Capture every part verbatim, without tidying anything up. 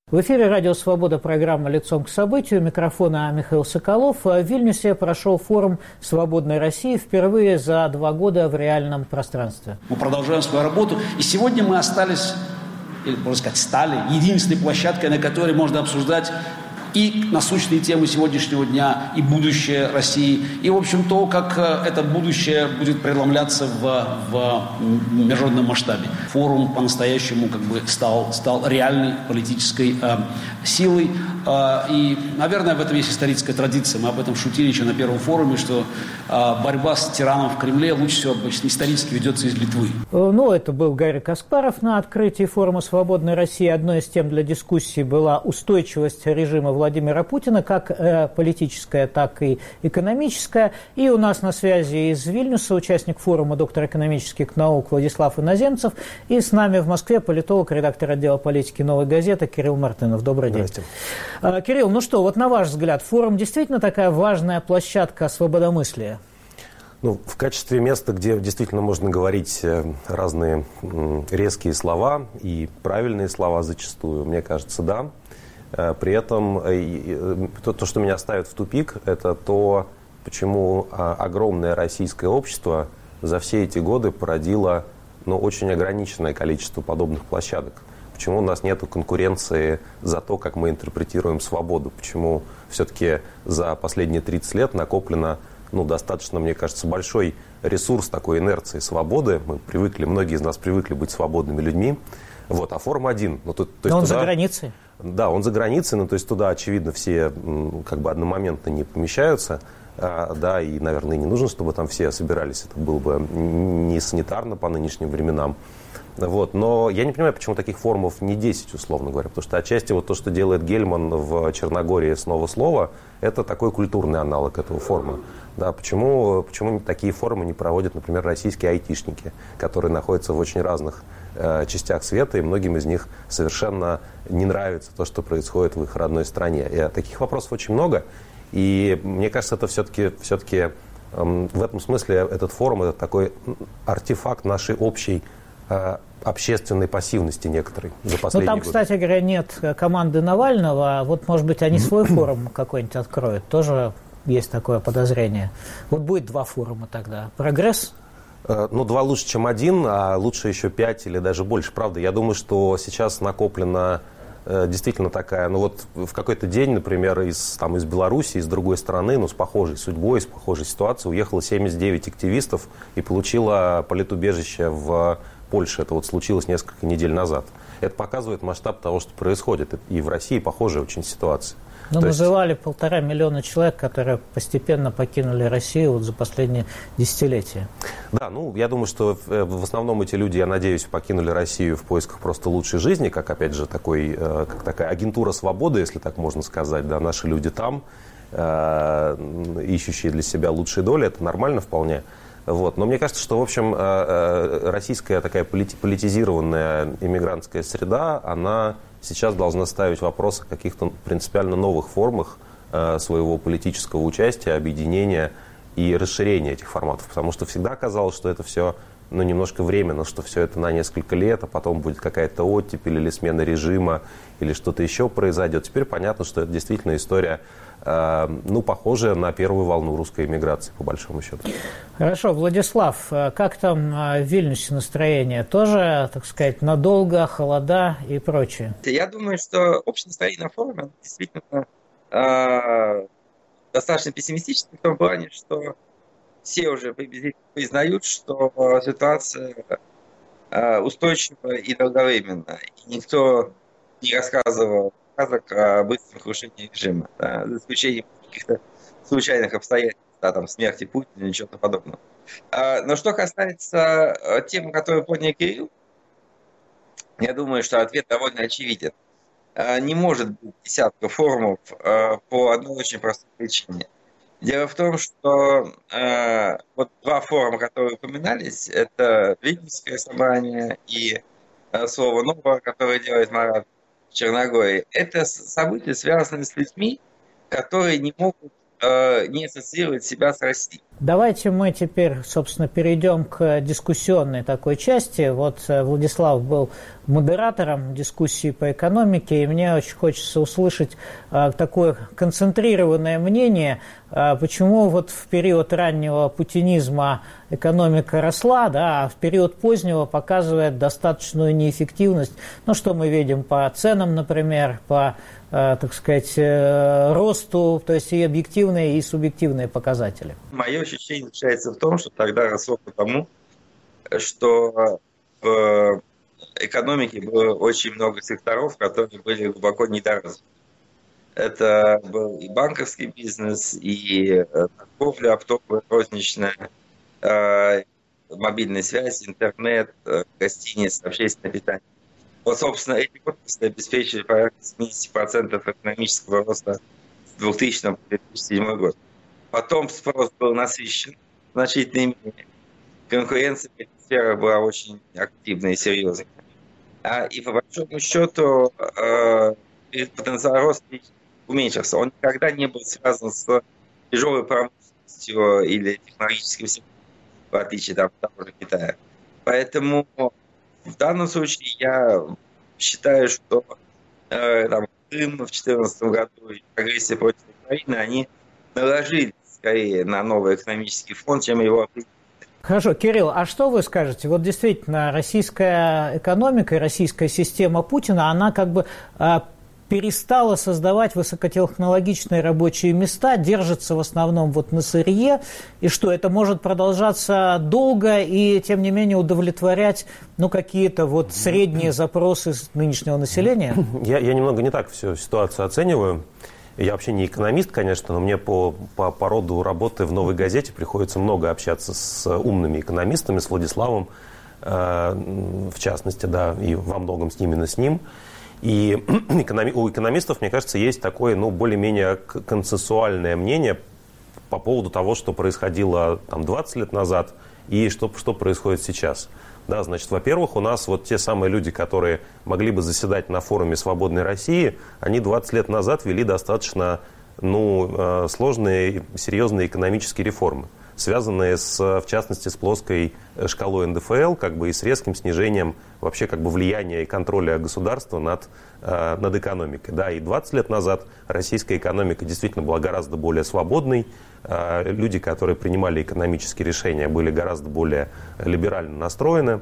В эфире «Радио Свобода», программа «Лицом к событию». У микрофона Михаил Соколов. В Вильнюсе прошел форум «Свободной России» впервые за два года в реальном пространстве. Мы продолжаем свою работу. И сегодня мы остались, или, можно сказать, стали единственной площадкой, на которой можно обсуждать и насущные темы сегодняшнего дня, и будущее России, и, в общем, то, как это будущее будет преломляться в, в международном масштабе. Форум по-настоящему как бы стал, стал реальной политической э, силой. Э, и, наверное, в этом есть историческая традиция. Мы об этом шутили еще на первом форуме, что э, борьба с тираном в Кремле лучше всего обычно исторически ведется из Литвы. Ну, это был Гарри Каспаров на открытии форума «Свободной России». Одной из тем для дискуссии была устойчивость режима Владимира Путина, как э, политическая, так и экономическая. И у нас на связи из Вильнюса участник форума, доктор экономических наук Владислав Иноземцев. И с нами в Москве политолог, редактор отдела политики «Новой газеты» Кирилл Мартынов. Добрый день. Э, Кирилл, ну что, вот на ваш взгляд, форум действительно такая важная площадка свободомыслия? Ну, в качестве места, где действительно можно говорить разные резкие слова и правильные слова зачастую, мне кажется, да. При этом то, что меня ставит в тупик, это то, почему огромное российское общество за все эти годы породило, ну, очень ограниченное количество подобных площадок. Почему у нас нет конкуренции за то, как мы интерпретируем свободу? Почему все-таки за последние тридцать лет накоплено, ну, достаточно, мне кажется, большой ресурс такой инерции свободы. Мы привыкли, многие из нас привыкли быть свободными людьми. Вот, а форум один. Ну, то, то есть Но он туда, за границей. Да, он за границей, но то есть туда, очевидно, все как бы одномоментно не помещаются. А, да, и, наверное, не нужно, чтобы там все собирались. Это было бы не санитарно по нынешним временам. Вот. Но я не понимаю, почему таких форумов не десять, условно говоря. Потому что отчасти вот то, что делает Гельман в Черногории «Снова слово», это такой культурный аналог этого форума. Да, почему, почему такие форумы не проводят, например, российские айтишники, которые находятся в очень разных э, частях света, и многим из них совершенно не нравится то, что происходит в их родной стране. И таких вопросов очень много. И мне кажется, это все-таки, все-таки э, в этом смысле этот форум – это такой артефакт нашей общей э, общественной пассивности некоторой за последние годы. Ну, там, кстати говоря, нет команды Навального. Вот, может быть, они свой форум какой-нибудь откроют. Тоже есть такое подозрение. Вот будет два форума тогда. Прогресс? Ну, два лучше, чем один, а лучше еще пять или даже больше. Правда, я думаю, что сейчас накоплена действительно такая, ну вот в какой-то день, например, из, там, из Беларуси, из другой страны, ну, с похожей судьбой, с похожей ситуацией, уехало семьдесят девять активистов и получило политубежище в Польше. Это вот случилось несколько недель назад. Это показывает масштаб того, что происходит. И в России похожая очень ситуация. Ну, То называли есть... полтора миллиона человек, которые постепенно покинули Россию вот за последние десятилетия. Да, ну, я думаю, что в основном эти люди, я надеюсь, покинули Россию в поисках просто лучшей жизни, как, опять же, такой, как такая агентура свободы, если так можно сказать. Да, наши люди там, ищущие для себя лучшие доли, это нормально вполне. Вот. Но мне кажется, что, в общем, российская такая политизированная иммигрантская среда, она сейчас должна ставить вопрос о каких-то принципиально новых формах своего политического участия, объединения и расширения этих форматов. Потому что всегда казалось, что это все, ну, немножко временно, что все это на несколько лет, а потом будет какая-то оттепель или смена режима, или что-то еще произойдет. Теперь понятно, что это действительно история, ну, похожая на первую волну русской эмиграции, по большому счету. Хорошо, Владислав, как там в Вильнюсе настроение? Тоже, так сказать, надолго, холода и прочее? Я думаю, что общее настроение на форуме действительно э, достаточно пессимистическое в том плане, что все уже признают, что ситуация э, устойчива и долговременна. И никто не рассказывал сказок о быстром крушении режима, да, за исключением каких-то случайных обстоятельств, да, там, смерти Путина или чего-то подобного. А, но что касается темы, которую поднял Кирилл, я думаю, что ответ довольно очевиден. А, не может быть десятка форумов а, по одной очень простой причине. Дело в том, что а, вот два форума, которые упоминались, это Вильнюсское собрание и а, Слово новое, которое делает Марат в Черногории. Это события, связанные с людьми, которые не могут не ассоциировать себя с Россией. Давайте мы теперь, собственно, перейдем к дискуссионной такой части. Вот Владислав был модератором дискуссии по экономике, и мне очень хочется услышать а, такое концентрированное мнение, а, почему вот в период раннего путинизма экономика росла, да, а в период позднего показывает достаточную неэффективность. Ну, что мы видим по ценам, например, по, а, так сказать, росту, то есть и объективные, и субъективные показатели. Мое ощущение заключается в том, что тогда росло потому, что в экономике было очень много секторов, которые были глубоко недоразвиты. Это был и банковский бизнес, и торговля оптовая, розничная, мобильная связь, интернет, гостиницы, общественное питание. Вот, собственно, эти отрасли обеспечили порядка семьдесят процентов экономического роста с двухтысячного по две тысячи седьмой год. Потом спрос был насыщен в значительной мере. Конкуренция в этой сфере была очень активной и серьезной. А, и по большому счету э, потенциал роста уменьшился. Он никогда не был связан с тяжелой промышленностью или технологическим сектором, в отличие там, от того же Китая. Поэтому в данном случае я считаю, что э, там, Крым в две тысячи четырнадцатом году и агрессия против Украины, они наложили скорее на новый экономический фон, чем его определили. Хорошо, Кирилл, а что вы скажете? Вот действительно, российская экономика и российская система Путина, она как бы а, перестала создавать высокотехнологичные рабочие места, держится в основном вот на сырье, и что это может продолжаться долго и, тем не менее, удовлетворять ну, какие-то вот средние запросы нынешнего населения? Я, я немного не так всю ситуацию оцениваю. Я вообще не экономист, конечно, но мне по, по, по роду работы в «Новой газете» приходится много общаться с умными экономистами, с Владиславом, э, в частности, да, и во многом с именно с ним. И экономи, у экономистов, мне кажется, есть такое, ну, более-менее консенсуальное мнение по поводу того, что происходило там двадцать лет назад и что, что происходит сейчас. Да, значит, во-первых, у нас вот те самые люди, которые могли бы заседать на форуме «Свободной России», они двадцать лет назад вели достаточно ну, сложные, серьезные экономические реформы, связанные, с, в частности, с плоской шкалой эн дэ эф эл, как бы и с резким снижением вообще как бы влияния и контроля государства над, над экономикой. Да, и двадцать лет назад российская экономика действительно была гораздо более свободной. Люди, которые принимали экономические решения, были гораздо более либерально настроены.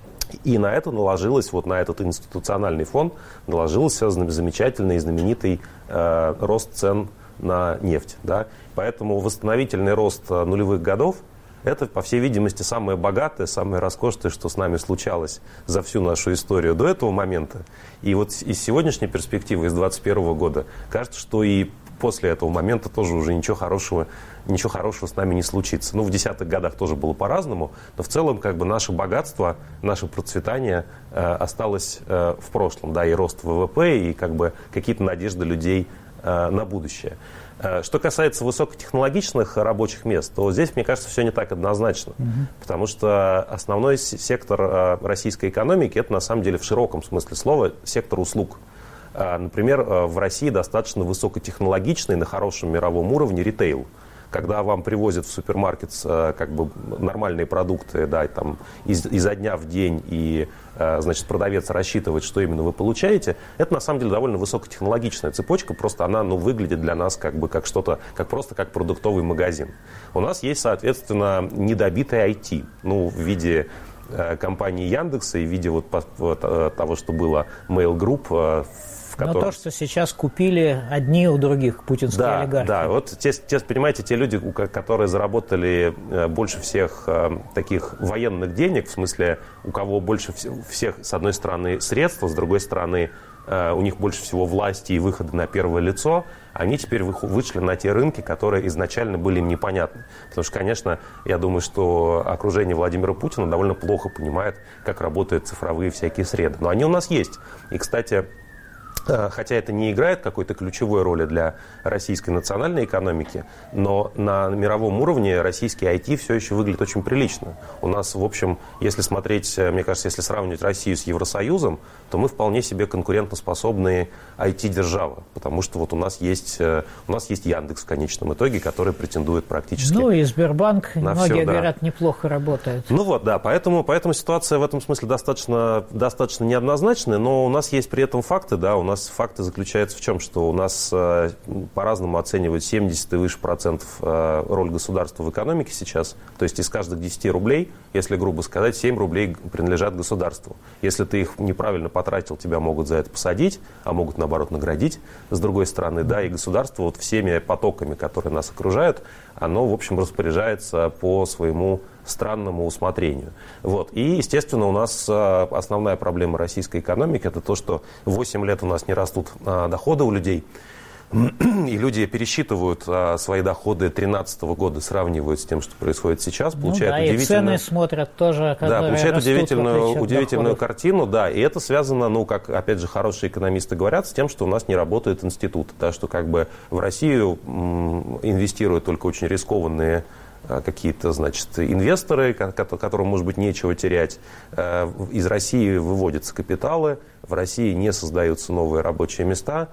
И на это наложилось, вот на этот институциональный фон, наложился замечательный и знаменитый э, рост цен на нефть. Да? Поэтому восстановительный рост нулевых годов – это, по всей видимости, самое богатое, самое роскошное, что с нами случалось за всю нашу историю до этого момента. И вот из сегодняшней перспективы, из двадцать первого года, кажется, что и после этого момента тоже уже ничего хорошего, ничего хорошего с нами не случится. Ну, в десятых годах тоже было по-разному, но в целом как бы наше богатство, наше процветание э, осталось э, в прошлом, да, и рост вэ вэ пэ, и как бы какие-то надежды людей э, на будущее. Э, что касается высокотехнологичных рабочих мест, то здесь, мне кажется, все не так однозначно, mm-hmm. потому что основной сектор э, российской экономики – это на самом деле в широком смысле слова сектор услуг. Например, в России достаточно высокотехнологичный, на хорошем мировом уровне ритейл. Когда вам привозят в супермаркет как бы нормальные продукты, да, там, из, изо дня в день, и значит, продавец рассчитывает, что именно вы получаете, это на самом деле довольно высокотехнологичная цепочка, просто она ну, выглядит для нас как бы как что-то, как просто как продуктовый магазин. У нас есть, соответственно, недобитый ай ти, ну, в виде компании Яндекса и в виде вот, вот того, что было Mail Group, в котором... Но то, что сейчас купили одни у других путинские да, олигархи. Да, вот те, те, понимаете, те люди, которые заработали больше всех таких военных денег, в смысле, у кого больше всех, с одной стороны, средств, с другой стороны, у них больше всего власти и выхода на первое лицо, они теперь вышли на те рынки, которые изначально были им непонятны. Потому что, конечно, я думаю, что окружение Владимира Путина довольно плохо понимает, как работают цифровые всякие среды. Но они у нас есть. И, кстати, хотя это не играет какой-то ключевой роли для российской национальной экономики, но на мировом уровне российский ай ти все еще выглядит очень прилично. У нас, в общем, если смотреть, мне кажется, если сравнивать Россию с Евросоюзом, то мы вполне себе конкурентоспособные ай ти-держава, потому что вот у нас есть, у нас есть Яндекс в конечном итоге, который претендует практически Ну и Сбербанк, на многие все, да. говорят, неплохо работает. Ну вот, да, поэтому, поэтому ситуация в этом смысле достаточно, достаточно неоднозначная, но у нас есть при этом факты, да, у нас факты заключаются в чем, что у нас э, по-разному оценивают семьдесят и выше процентов э, роль государства в экономике сейчас, то есть из каждых десяти рублей, если грубо сказать, семь рублей принадлежат государству. Если ты их неправильно потратил, тебя могут за это посадить, а могут, наоборот, наградить. С другой стороны, да, и государство вот всеми потоками, которые нас окружают, оно, в общем, распоряжается по своему странному усмотрению. Вот. И, естественно, у нас основная проблема российской экономики – это то, что восемь лет у нас не растут доходы у людей, и люди пересчитывают а, свои доходы две тысячи тринадцатого года, сравнивают с тем, что происходит сейчас, получают ну, да, удивительную... и цены смотрят тоже, да, получают растут, удивительную, удивительную доходов. картину, да, и это связано, ну, как, опять же, хорошие экономисты говорят, с тем, что у нас не работает институт, да, что как бы в Россию м, инвестируют только очень рискованные какие-то, значит, инвесторы, которым, может быть, нечего терять. Из России выводятся капиталы, в России не создаются новые рабочие места,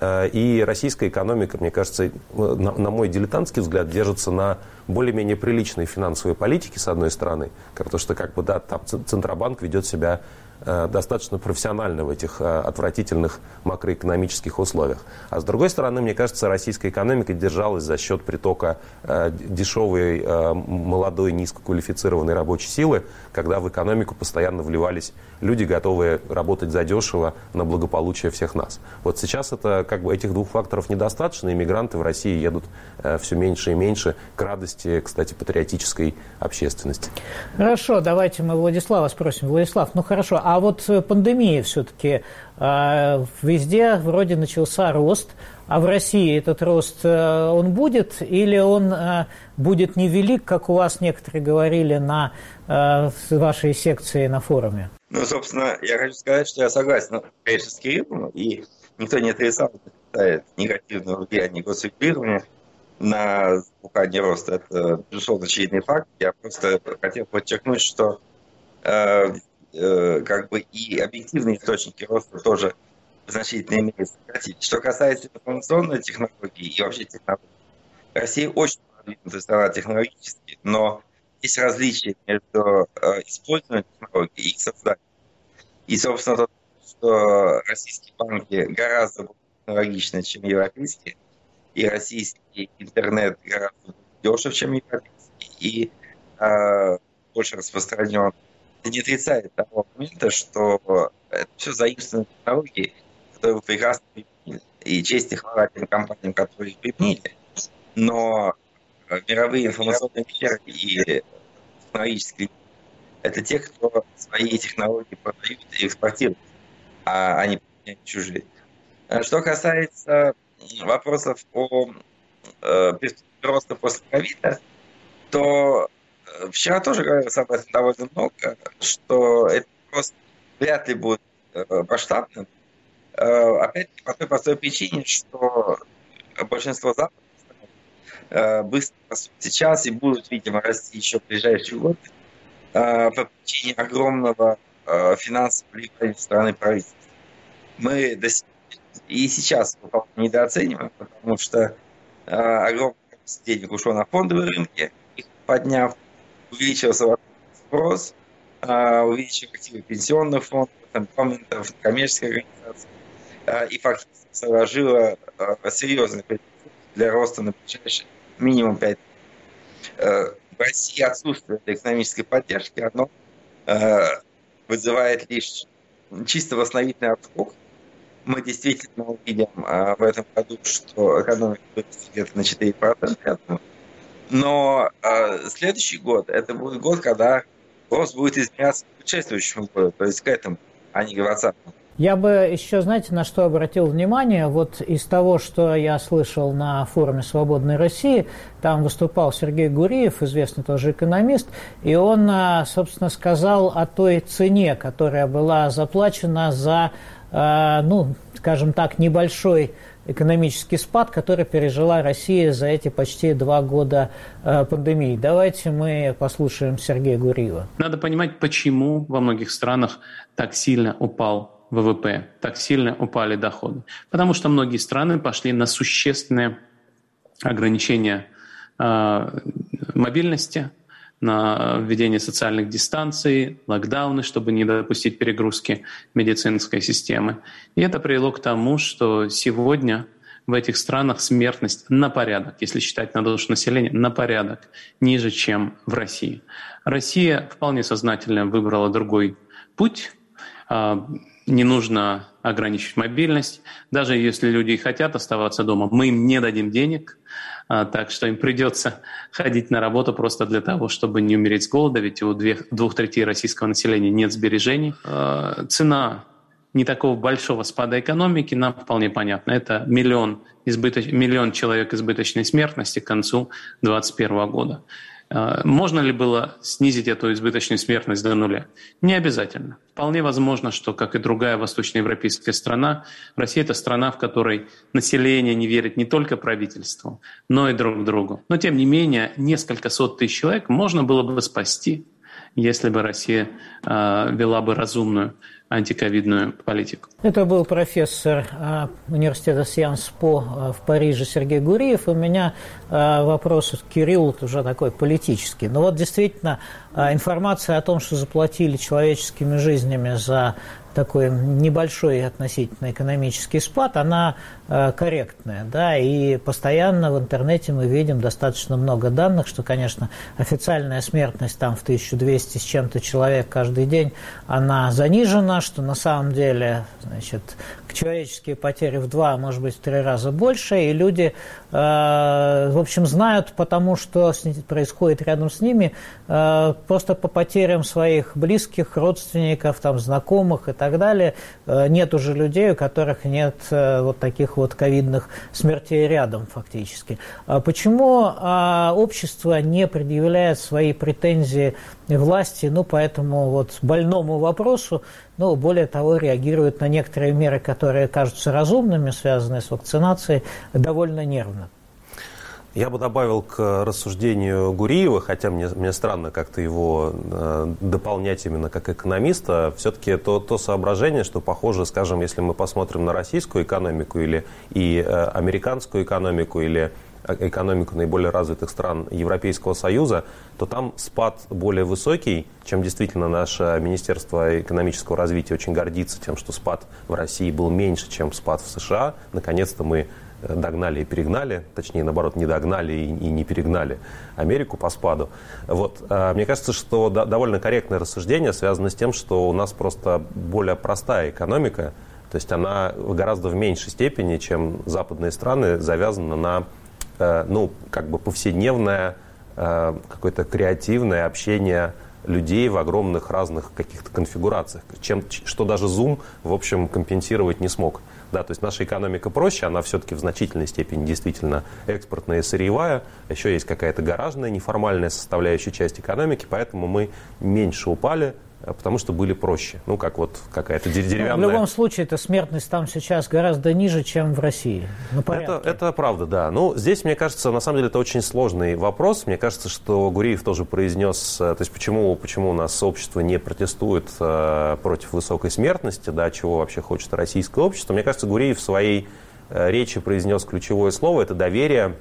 и российская экономика, мне кажется, на, на мой дилетантский взгляд, держится на более-менее приличной финансовой политике, с одной стороны, потому что, как бы, да, там Центробанк ведет себя достаточно профессионально в этих отвратительных макроэкономических условиях. А с другой стороны, мне кажется, российская экономика держалась за счет притока дешевой, молодой, низкоквалифицированной рабочей силы, когда в экономику постоянно вливались люди, готовые работать задешево на благополучие всех нас. Вот сейчас это, как бы, этих двух факторов недостаточно, и мигранты в России едут все меньше и меньше, к радости, кстати, патриотической общественности. Хорошо, давайте мы Владислава спросим. Владислав, ну хорошо, а вот пандемия все-таки э, везде вроде начался рост, а в России этот рост, э, он будет или он э, будет невелик, как у вас некоторые говорили на э, вашей секции на форуме? Ну, собственно, я хочу сказать, что я согласен, конечно, с Кириллом, и никто не отрицал, не негативного влияния госрегулирования на запускание роста. Это, безусловно, очевидный факт. Я просто хотел подчеркнуть, что э, э, как бы и объективные источники роста тоже значительно имеют сократить. Что касается информационной технологии и вообще технологий, Россия очень продвинутая страна технологически, но есть различия между э, использованием технологий и их созданием. И, собственно, то, что российские банки гораздо более технологичны, чем европейские, и российский интернет гораздо дешев, чем европейский, и э, больше распространен. Это не отрицает того момента, что это все заимствованные технологии, которые вы прекрасно применили. И честь и хвала тем компаниям, которые их применили. Но мировые информационные лидеры и технологические лидеры – это те, кто свои технологии продают и экспортируют, а они применяют чужие. Что касается вопросов о э, перспективе роста после ковида, то вчера тоже говорилось об этом довольно много, что этот рост вряд ли будет э, масштабным. Э, опять-таки по той простой причине, что большинство западных стран э, быстро растут сейчас и будут, видимо, расти еще в ближайшие годы э, по причине огромного э, финансового влияния со стороны правительства. Мы до сих И сейчас мы недооцениваем, потому что э, огромное количество денег ушло на фондовые рынки, их подняв, увеличился спрос, э, увеличились активы пенсионных фондов, фондов, коммерческих организаций, э, и фактически сложило э, серьезный перспективы для роста на ближайшие минимум пять лет. Э, в России отсутствие этой экономической поддержки, оно э, вызывает лишь чисто восстановительный отскок. Мы действительно увидим а, в этом году, что экономика вырастет где-то на четыре процента. Но а, следующий год, это будет год, когда рост будет изменяться к предшествующему году, то есть к этому, а не к двадцатому. Я бы еще, знаете, на что обратил внимание? Вот из того, что я слышал на форуме «Свободной России», там выступал Сергей Гуриев, известный тоже экономист, и он, собственно, сказал о той цене, которая была заплачена за ну, скажем так, небольшой экономический спад, который пережила Россия за эти почти два года пандемии. Давайте мы послушаем Сергея Гуриева. Надо понимать, почему во многих странах так сильно упал ВВП, так сильно упали доходы. Потому что многие страны пошли на существенные ограничения э, мобильности, на введение социальных дистанций, локдауны, чтобы не допустить перегрузки медицинской системы. И это привело к тому, что сегодня в этих странах смертность на порядок, если считать на душу населения, на порядок ниже, чем в России. Россия вполне сознательно выбрала другой путь. Не нужно ограничивать мобильность. Даже если люди хотят оставаться дома, мы им не дадим денег, так что им придется ходить на работу просто для того, чтобы не умереть с голода, ведь у двух третей российского населения нет сбережений. Цена не такого большого спада экономики нам вполне понятна. Это миллион, избыточ... миллион человек избыточной смертности к концу две тысячи двадцать первого года. Можно ли было снизить эту избыточную смертность до нуля? Не обязательно. Вполне возможно, что, как и другая восточноевропейская страна, Россия – это страна, в которой население не верит не только правительству, но и друг другу. Но, тем не менее, несколько сот тысяч человек можно было бы спасти, если бы Россия э, вела бы разумную антиковидную политику. Это был профессор э, университета Сciences Po э, в Париже Сергей Гуриев. У меня э, вопрос к Кириллу уже такой политический. Но вот действительно э, информация о том, что заплатили человеческими жизнями за такой небольшой относительно экономический спад, она э, корректная, да, и постоянно в интернете мы видим достаточно много данных, что, конечно, официальная смертность там в тысячу двести с чем-то человек каждый день, она занижена, что на самом деле, значит, человеческие потери в два, может быть, в три раза больше, и люди, э, в общем, знают, потому что происходит рядом с ними, э, просто по потерям своих близких, родственников, там, знакомых и так далее, э, нет уже людей, у которых нет э, вот таких вот ковидных смертей рядом фактически. А почему э, общество не предъявляет свои претензии власти, ну, по этому вот больному вопросу, ну, более того, реагирует на некоторые меры, которые кажутся разумными, связанные с вакцинацией, довольно нервно? Я бы добавил к рассуждению Гуриева, хотя мне, мне странно как-то его э, дополнять именно как экономиста, все-таки то, то соображение, что похоже, скажем, если мы посмотрим на российскую экономику или и э, американскую экономику, или экономику наиболее развитых стран Европейского Союза, то там спад более высокий, чем действительно наше Министерство экономического развития очень гордится тем, что спад в России был меньше, чем спад в США. Наконец-то мы догнали и перегнали, точнее, наоборот, не догнали и, и не перегнали Америку по спаду. Вот. Мне кажется, что довольно корректное рассуждение связано с тем, что у нас просто более простая экономика, то есть она гораздо в меньшей степени, чем западные страны, завязана на ну, как бы повседневное, какое-то креативное общение людей в огромных разных каких-то конфигурациях, чем, что даже Zoom, в общем, компенсировать не смог. Да, то есть наша экономика проще, она все-таки в значительной степени действительно экспортная и сырьевая, еще есть какая-то гаражная, неформальная составляющая часть экономики, поэтому мы меньше упали, потому что были проще. Ну, как вот какая-то деревянная... Ну, в любом случае, эта смертность там сейчас гораздо ниже, чем в России. Это, это правда, да. Ну, здесь, мне кажется, на самом деле, это очень сложный вопрос. Мне кажется, что Гуриев тоже произнес, то есть почему, почему у нас общество не протестует э, против высокой смертности, да, чего вообще хочет российское общество. Мне кажется, Гуриев в своей э, речи произнес ключевое слово – это доверие.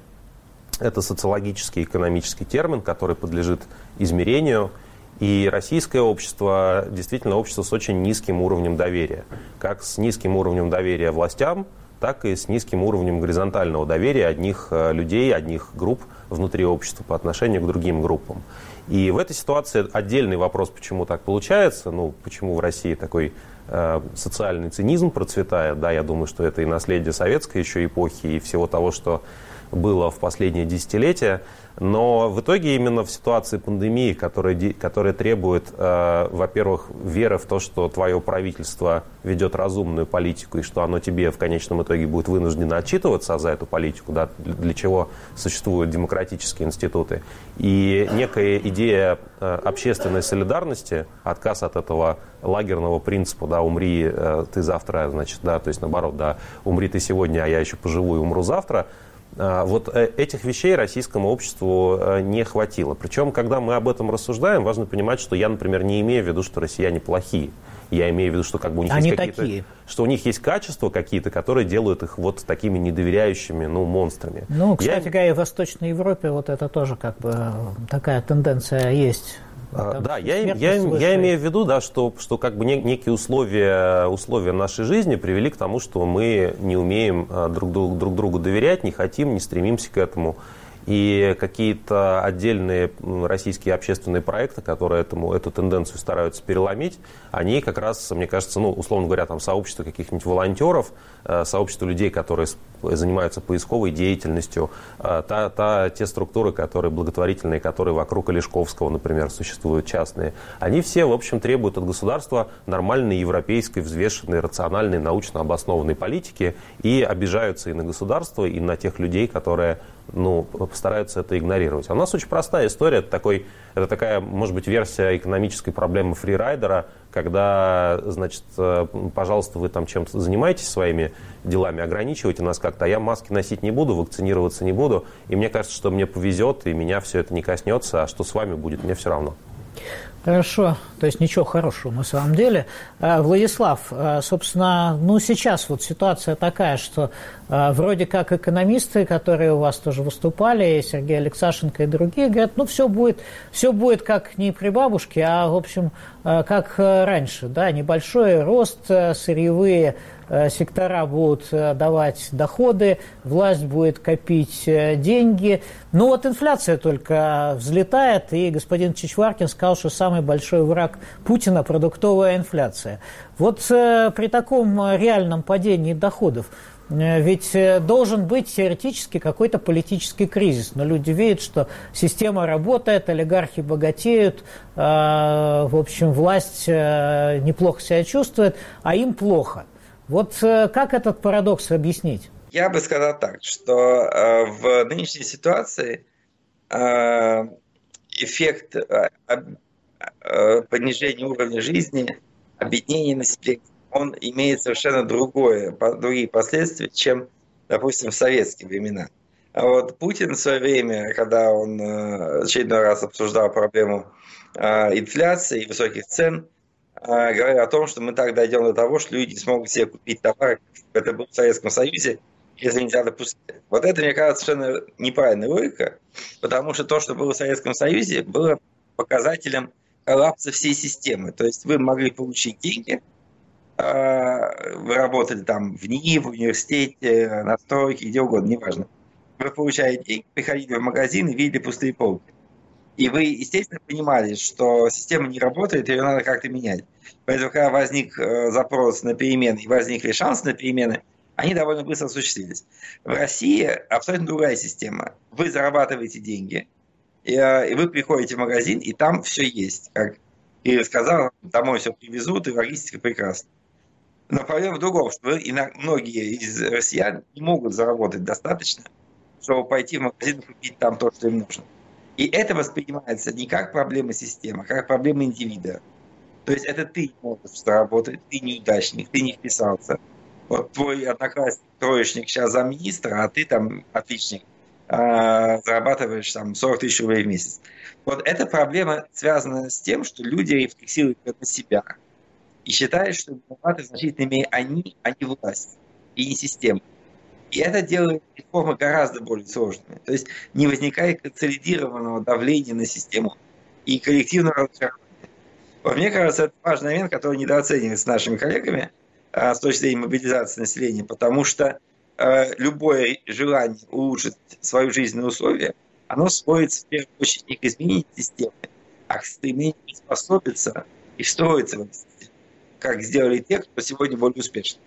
Это социологический экономический термин, который подлежит измерению. И российское общество действительно общество с очень низким уровнем доверия. Как с низким уровнем доверия властям, так и с низким уровнем горизонтального доверия одних людей, одних групп внутри общества по отношению к другим группам. И в этой ситуации отдельный вопрос, почему так получается, ну, почему в России такой э, социальный цинизм процветает. Да, я думаю, что это и наследие советской еще эпохи, и всего того, что было в последние десятилетия. Но в итоге именно в ситуации пандемии, которая, которая требует, э, во-первых, веры в то, что твое правительство ведет разумную политику и что оно тебе в конечном итоге будет вынуждено отчитываться за эту политику, да, для чего существуют демократические институты, и некая идея э, общественной солидарности, отказ от этого лагерного принципа, да, умри э, ты завтра, значит, да, то есть наоборот, да, умри ты сегодня, а я еще поживу и умру завтра. Вот этих вещей российскому обществу не хватило. Причем, когда мы об этом рассуждаем, важно понимать, что я, например, не имею в виду, что россияне плохие. Я имею в виду, что как бы у них Они есть какие-то, такие. что у них есть качества какие-то, которые делают их вот такими недоверяющими, ну, монстрами. Ну, кстати я... говоря, в Восточной Европе вот это тоже как бы такая тенденция есть. Там да, я, я, я имею в виду, да, что, что как бы некие условия, условия нашей жизни привели к тому, что мы не умеем друг, друг, друг другу доверять, не хотим, не стремимся к этому. И какие-то отдельные российские общественные проекты, которые этому, эту тенденцию стараются переломить, они как раз, мне кажется, ну, условно говоря, там, сообщество каких-нибудь волонтеров, сообщество людей, которые занимаются поисковой деятельностью, та, та, те структуры, которые благотворительные, которые вокруг Олешковского, например, существуют, частные, они все, в общем, требуют от государства нормальной европейской, взвешенной, рациональной, научно обоснованной политики и обижаются и на государство, и на тех людей, которые, ну, постараются это игнорировать. А у нас очень простая история. Это, такой, это такая, может быть, версия экономической проблемы фрирайдера, когда, значит, пожалуйста, вы там чем-то занимаетесь своими делами, ограничивайте нас как-то, а я маски носить не буду, вакцинироваться не буду, и мне кажется, что мне повезет, и меня все это не коснется, а что с вами будет, мне все равно. Хорошо, то есть ничего хорошего на самом деле. Владислав, собственно, ну сейчас вот ситуация такая, что вроде как экономисты, которые у вас тоже выступали, Сергей Алексашенко и другие, говорят, ну все будет, все будет как не при бабушке, а в общем как раньше, да, небольшой рост, сырьевые сектора будут давать доходы, власть будет копить деньги. Ну вот инфляция только взлетает, и господин Чичваркин сказал, что самый большой враг Путина – продуктовая инфляция. Вот при таком реальном падении доходов ведь должен быть теоретически какой-то политический кризис. Но люди видят, что система работает, олигархи богатеют, в общем, власть неплохо себя чувствует, а им плохо. Вот как этот парадокс объяснить? Я бы сказал так, что э, в нынешней ситуации э, эффект э, э, понижения уровня жизни, обеднения населения, он имеет совершенно другое, другие последствия, чем, допустим, в советские времена. А вот Путин в свое время, когда он э, очередной раз обсуждал проблему э, инфляции и высоких цен, говоря о том, что мы так дойдем до того, что люди смогут себе купить товары, как это было в Советском Союзе, если нельзя допустить. Вот это, мне кажется, совершенно неправильная логика, потому что то, что было в Советском Союзе, было показателем коллапса всей системы. То есть вы могли получить деньги, вы работали там в НИИ, в университете, на стройке, где угодно, неважно. Вы получаете деньги, приходили в магазин и видели пустые полки. И вы, естественно, понимали, что система не работает, ее надо как-то менять. Поэтому, когда возник запрос на перемены и возникли шансы на перемены, они довольно быстро осуществились. В России абсолютно другая система. Вы зарабатываете деньги, и вы приходите в магазин, и там все есть. Как Кирилл сказал, домой все привезут, и логистика прекрасна. Но проблема в другом, что вы, многие из россиян не могут заработать достаточно, чтобы пойти в магазин и купить там то, что им нужно. И это воспринимается не как проблема системы, а как проблема индивида. То есть это ты не можешь заработать, ты неудачник, ты не вписался. Вот твой одноклассник, троечник сейчас замминистра, а ты там отличник, зарабатываешь там сорок тысяч рублей в месяц. Вот эта проблема связана с тем, что люди рефлексируют на себя и считают, что виноваты в значительной мере они, а не власть, и не система. И это делает реформы гораздо более сложными. То есть не возникает консолидированного давления на систему и коллективного разочарования. Вот мне кажется, это важный момент, который недооценивается нашими коллегами а, с точки зрения мобилизации населения, потому что а, любое желание улучшить свою жизненные условия, оно сводится в первую очередь не к изменению системы, а к стремлению приспособиться и встроиться в эту систему, как сделали те, кто сегодня более успешны.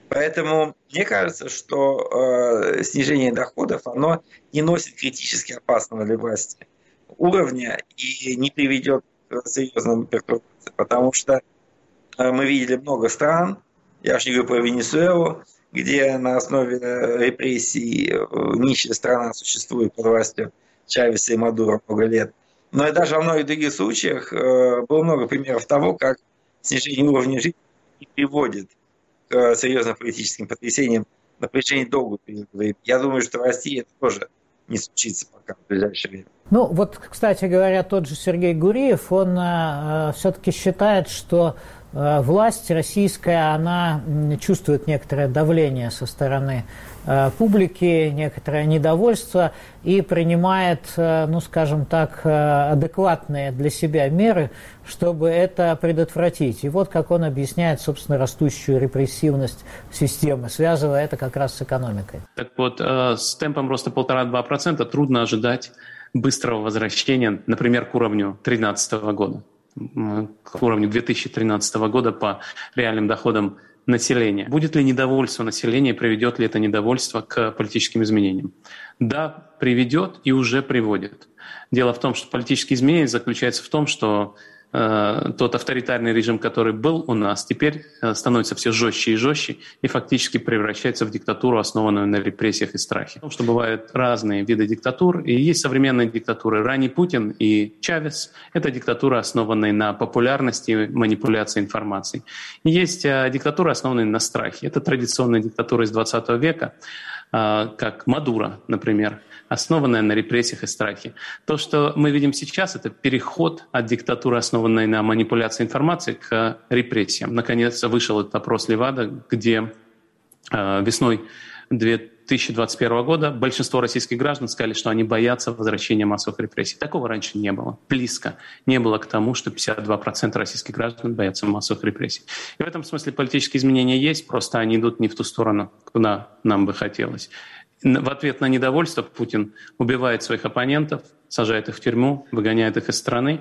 Поэтому мне кажется, что э, снижение доходов, оно не носит критически опасного для власти уровня и не приведет к серьезным пертурбациям, потому что э, мы видели много стран, я уж не говорю про Венесуэлу, где на основе репрессий нищая страна существует под властью Чавеса и Мадуро много лет. Но и даже во многих других случаях э, было много примеров того, как снижение уровня жизни не приводит к серьезным политическим потрясениям на протяжении долгого периода времени. Я думаю, что в России это тоже не случится пока в ближайшее время. Ну, вот, кстати говоря, тот же Сергей Гуриев, он э, все-таки считает, что э, власть российская, она чувствует некоторое давление со стороны э, публики, некоторое недовольство и принимает, э, ну, скажем так, э, адекватные для себя меры, чтобы это предотвратить. И вот как он объясняет, собственно, растущую репрессивность системы, связывая это как раз с экономикой. Так вот, э, с темпом роста полтора-два процента трудно ожидать быстрого возвращения, например, к уровню две тысячи тринадцатого года, к уровню две тысячи тринадцатого года по реальным доходам населения. Будет ли недовольство населения, приведет ли это недовольство к политическим изменениям? Да, приведет и уже приводит. Дело в том, что политические изменения заключаются в том, что э, тот авторитарный режим, который был у нас, теперь становится все жестче и жестче и фактически превращается в диктатуру, основанную на репрессиях и страхе. Потому что бывают разные виды диктатур, и есть современные диктатуры. Ранний Путин и Чавес — это диктатура, основанная на популярности и манипуляции информацией. И есть э, диктатура, основанная на страхе. Это традиционная диктатура из двадцатого века, э, как Мадуро, например, основанная на репрессиях и страхе. То, что мы видим сейчас, это переход от диктатуры, основанной на манипуляции информацией, к репрессиям. Наконец вышел этот опрос Левада, где э, весной две тысячи двадцать первого года большинство российских граждан сказали, что они боятся возвращения массовых репрессий. Такого раньше не было. Близко не было к тому, что пятьдесят два процента российских граждан боятся массовых репрессий. И в этом смысле политические изменения есть, просто они идут не в ту сторону, куда нам бы хотелось. В ответ на недовольство Путин убивает своих оппонентов, сажает их в тюрьму, выгоняет их из страны.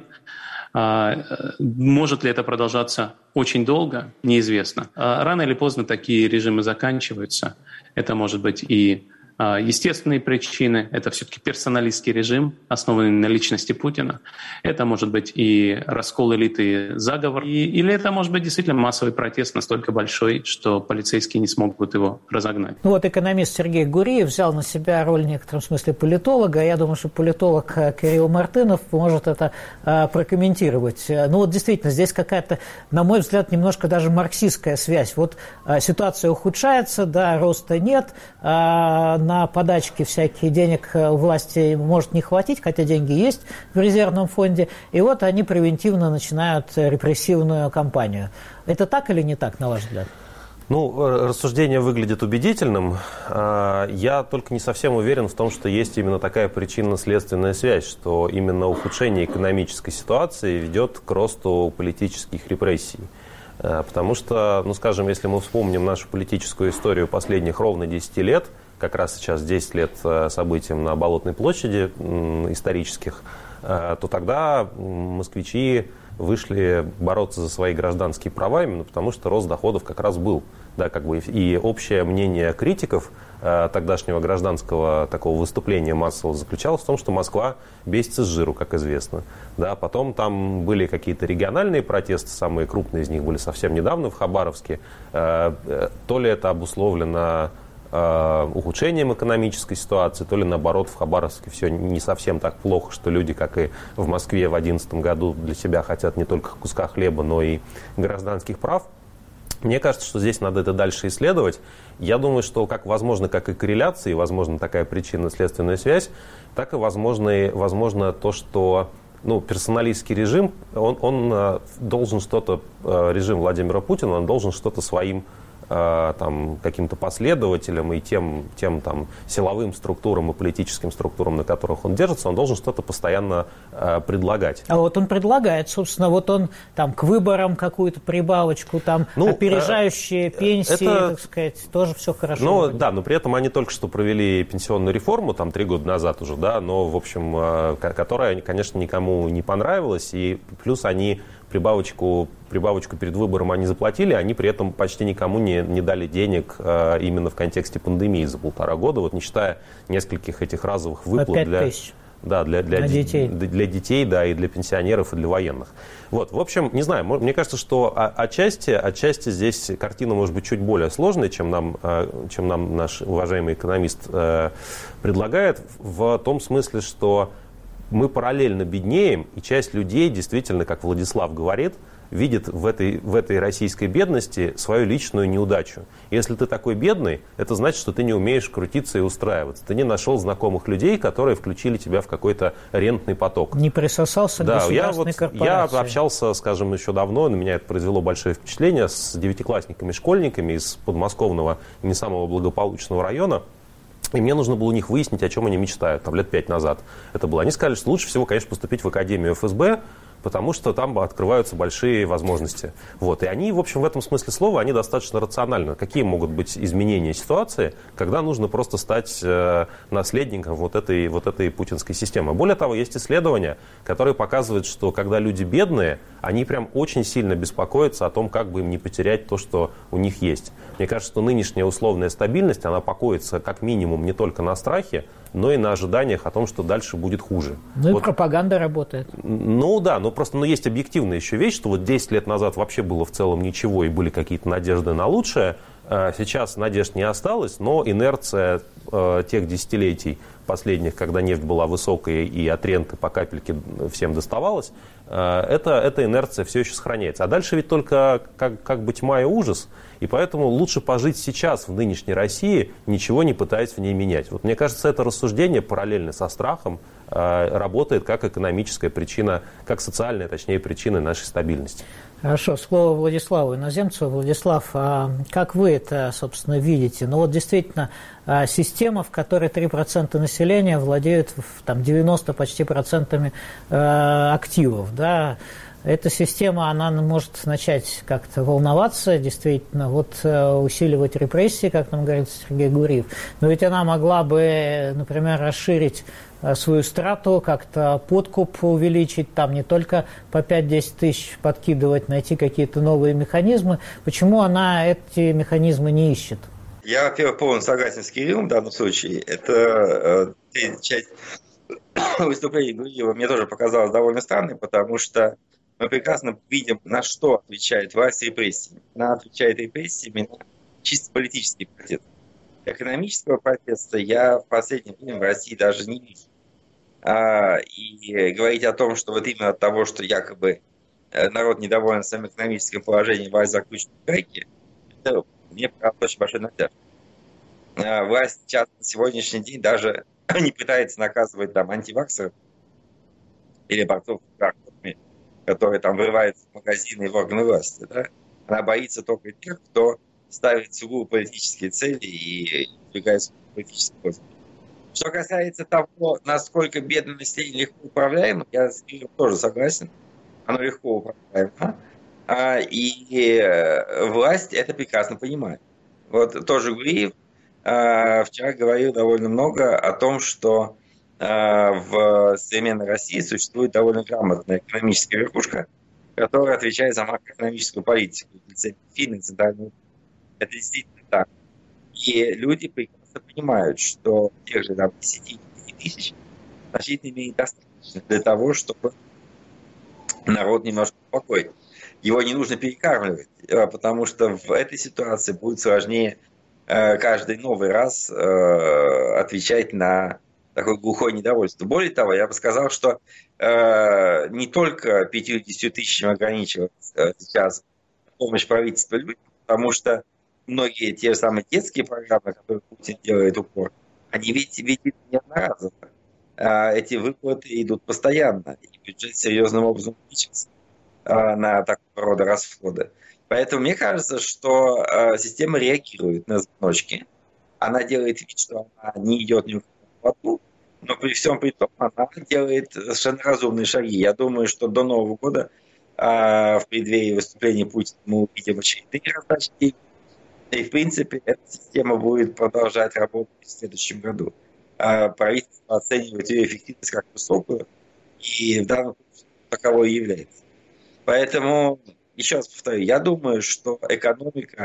Может ли это продолжаться очень долго? Неизвестно. Рано или поздно такие режимы заканчиваются. Это может быть и естественные причины, это все-таки персоналистский режим, основанный на личности Путина. Это может быть и раскол элиты, заговор, и, или это может быть действительно массовый протест настолько большой, что полицейские не смогут его разогнать. Ну вот экономист Сергей Гуриев взял на себя роль в некотором смысле политолога. Я думаю, что политолог Кирилл Мартынов может это а, прокомментировать. Ну вот действительно, здесь какая-то, на мой взгляд, немножко даже марксистская связь. Вот а, ситуация ухудшается, да, роста нет, а, на подачки всякие денег власти может не хватить, хотя деньги есть в резервном фонде. И вот они превентивно начинают репрессивную кампанию. Это так или не так, на ваш взгляд? Ну, рассуждение выглядит убедительным. Я только не совсем уверен в том, что есть именно такая причинно-следственная связь, что именно ухудшение экономической ситуации ведет к росту политических репрессий. Потому что, ну, скажем, если мы вспомним нашу политическую историю последних ровно десять лет, как раз сейчас десять лет событиям на Болотной площади исторических, то тогда москвичи вышли бороться за свои гражданские права именно потому, что рост доходов как раз был. Да, как бы, и общее мнение критиков тогдашнего гражданского такого выступления массового заключалось в том, что Москва бесится с жиру, как известно. Да, потом там были какие-то региональные протесты, самые крупные из них были совсем недавно в Хабаровске. То ли это обусловлено ухудшением экономической ситуации, то ли наоборот в Хабаровске все не совсем так плохо, что люди, как и в Москве в две тысячи одиннадцатом году, для себя хотят не только куска хлеба, но и гражданских прав. Мне кажется, что здесь надо это дальше исследовать. Я думаю, что как возможно, как и корреляция, и возможно такая причинно-следственная связь, так и возможно, возможно то, что ну, персоналистский режим, он, он должен что-то, режим Владимира Путина, он должен что-то своим там, каким-то последователям и тем, тем там, силовым структурам и политическим структурам, на которых он держится, он должен что-то постоянно э, предлагать. А вот он предлагает, собственно, вот он там к выборам какую-то прибавочку, там ну, опережающие э, пенсии, это, так сказать, тоже все хорошо. Ну, да, но при этом они только что провели пенсионную реформу, там, три года назад уже, да, но, в общем, э, которая, конечно, никому не понравилась, и плюс они прибавочку, прибавочку перед выбором они заплатили, они при этом почти никому не, не дали денег именно в контексте пандемии за полтора года, вот не считая нескольких этих разовых выплат для... Да, для, для, для, детей. для детей, да, и для пенсионеров, и для военных. Вот, в общем, не знаю, мне кажется, что отчасти, отчасти здесь картина может быть чуть более сложной, чем нам, чем нам наш уважаемый экономист предлагает, в том смысле, что мы параллельно беднеем, и часть людей действительно, как Владислав говорит, видит в этой, в этой российской бедности свою личную неудачу. Если ты такой бедный, это значит, что ты не умеешь крутиться и устраиваться. Ты не нашел знакомых людей, которые включили тебя в какой-то рентный поток. Не присосался к да, государственной я вот, корпорации. Я общался, скажем, еще давно, на меня это произвело большое впечатление, с девятиклассниками, школьниками из подмосковного, не самого благополучного района. И мне нужно было у них выяснить, о чем они мечтают, там, лет пять назад. Это было. Они сказали, что лучше всего, конечно, поступить в Академию эф эс бэ, потому что там открываются большие возможности. Вот. И они, в общем, в этом смысле слова, они достаточно рациональны. Какие могут быть изменения ситуации, когда нужно просто стать э, наследником вот этой, вот этой путинской системы. Более того, есть исследования, которые показывают, что когда люди бедные, они прям очень сильно беспокоятся о том, как бы им не потерять то, что у них есть. Мне кажется, что нынешняя условная стабильность, она покоится как минимум не только на страхе, но и на ожиданиях о том, что дальше будет хуже. Ну вот. И пропаганда работает. Ну да, но просто ну, есть объективная еще вещь, что вот десять лет назад вообще было в целом ничего и были какие-то надежды на лучшее. Сейчас надежд не осталось, но инерция э, тех десятилетий последних, когда нефть была высокой и от ренты по капельке всем доставалось, э, это, эта инерция все еще сохраняется. А дальше ведь только как, как бы тьма и ужас, и поэтому лучше пожить сейчас в нынешней России, ничего не пытаясь в ней менять. Вот мне кажется, это рассуждение параллельно со страхом э, работает как экономическая причина, как социальная, точнее, причина нашей стабильности. Хорошо, слово Владиславу Иноземцеву. Владислав, а как вы это, собственно, видите? Ну вот действительно, система, в которой три процента населения владеют там, девяносто почти процентами активов, да, эта система, она может начать как-то волноваться, действительно, вот усиливать репрессии, как нам говорит Сергей Гурьев. Но ведь она могла бы, например, расширить свою страту, как-то подкуп увеличить, там не только по пять-десять тысяч подкидывать, найти какие-то новые механизмы. Почему она эти механизмы не ищет? Я, во-первых, полностью согласен с Кириллом в данном случае. Это э, часть выступления Гурьева мне тоже показалась довольно странной, потому что мы прекрасно видим, на что отвечает власть репрессиями. Она отвечает репрессиями на чисто политический протест. Экономического протеста я в последнее время в России даже не вижу. А, и говорить о том, что вот именно от того, что якобы народ недоволен своим экономическим положением, власть закручивает гайки, это мне, правда, очень большой натяжка. А, власть сейчас на сегодняшний день даже не пытается наказывать там антиваксеров или борцов с наркотиками, которые там вырываются в магазины и в органы власти. Да? Она боится только тех, кто ставит сугубо политические цели и избегает политических поисков. Что касается того, насколько бедное население легко управляемо, я с Кириллом тоже согласен. Оно легко управляемо. А, и власть это прекрасно понимает. Вот тоже Гурьев а, вчера говорил довольно много о том, что а, в современной России существует довольно грамотная экономическая верхушка, которая отвечает за макроэкономическую политику. Финны, центральные. Это действительно так. И люди прекрасно понимают, что тех же там, десять тысяч значительно менее достаточно для того, чтобы народ немножко успокоить. Его не нужно перекармливать, потому что в этой ситуации будет сложнее каждый новый раз отвечать на такое глухое недовольство. Более того, я бы сказал, что не только пятьюдесятью тысячами ограничивается сейчас помощь правительства людям, потому что многие те же самые детские программы, которые Путин делает упор, они ведь видят не одноразово. А эти выплаты идут постоянно, и бюджет серьезным образом увеличится а, на такого рода расходы. Поэтому мне кажется, что а, система реагирует на звоночки. Она делает вид, что она не идет ни в какую плоту, но при всем при том она делает совершенно разумные шаги. Я думаю, что до Нового года а, в преддверии выступления Путина мы увидим очередные раздачи денег. И, в принципе, эта система будет продолжать работать в следующем году. А правительство оценивает ее эффективность как высокую, и в данном случае таковой и является. Поэтому, еще раз повторю, я думаю, что экономика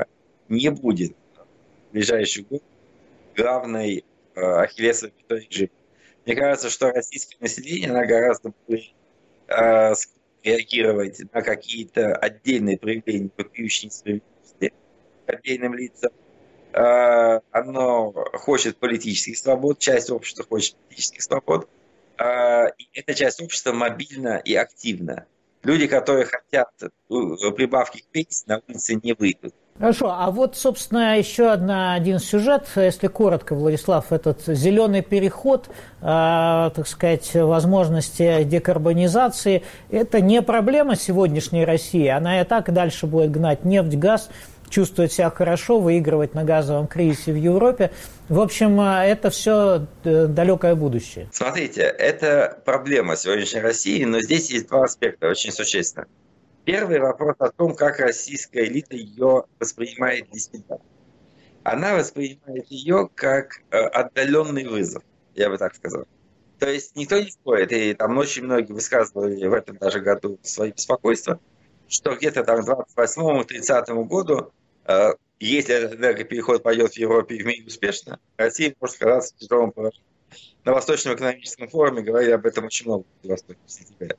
не будет в ближайший год главной э, ахиллесовой пятой режима. Мне кажется, что российское население, оно гораздо более э, реагировать на какие-то отдельные проявления вопиющей несправедливости к отдельным лицам. Э, оно хочет политических свобод, часть общества хочет политических свобод. Э, и эта часть общества мобильна и активна. Люди, которые хотят прибавки к пенсии, на улице не выйдут. Хорошо, а вот, собственно, еще одна, один сюжет, если коротко, Владислав, этот зеленый переход, э, так сказать, возможности декарбонизации, это не проблема сегодняшней России, она и так дальше будет гнать нефть, газ, чувствовать себя хорошо, выигрывать на газовом кризисе в Европе. В общем, это все далекое будущее. Смотрите, это проблема сегодняшней России, но здесь есть два аспекта очень существенных. Первый вопрос о том, как российская элита ее воспринимает для себя. Она воспринимает ее как отдаленный вызов, я бы так сказал. То есть никто не спорит, и там очень многие высказывали в этом даже году свои беспокойства, что где-то там к двадцать восьмому — тридцатому году, если этот энергопереход пойдет в Европе и в мире успешно, Россия может оказаться в тяжелом положении. На Восточном экономическом форуме говорили об этом очень много в Восточном сентябре.